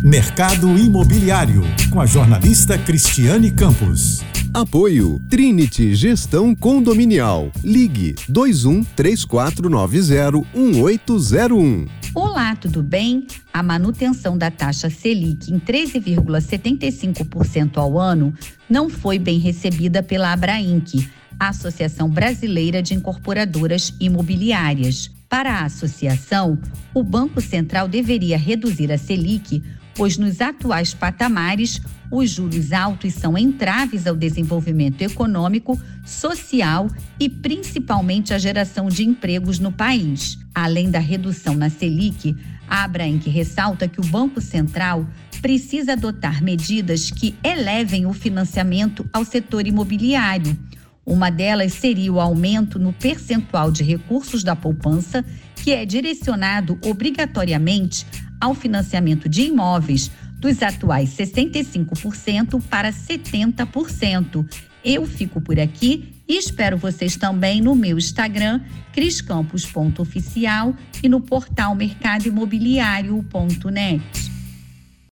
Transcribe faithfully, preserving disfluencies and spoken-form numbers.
Mercado Imobiliário, com a jornalista Cristiane Campos. Apoio Trinity Gestão Condominial. Ligue dois um três quatro nove zero um oito zero um. Olá, tudo bem? A manutenção da taxa Selic em treze vírgula setenta e cinco por cento ao ano não foi bem recebida pela Abrainc, a Associação Brasileira de Incorporadoras Imobiliárias. Para a associação, o Banco Central deveria reduzir a Selic, pois nos atuais patamares, os juros altos são entraves ao desenvolvimento econômico, social e principalmente à geração de empregos no país. Além da redução na Selic, a Abrainc ressalta que o Banco Central precisa adotar medidas que elevem o financiamento ao setor imobiliário. Uma delas seria o aumento no percentual de recursos da poupança, que é direcionado obrigatoriamente ao financiamento de imóveis, dos atuais sessenta e cinco por cento para setenta por cento. Eu fico por aqui e espero vocês também no meu Instagram, criscampos ponto oficial, e no portal mercado imobiliário ponto net.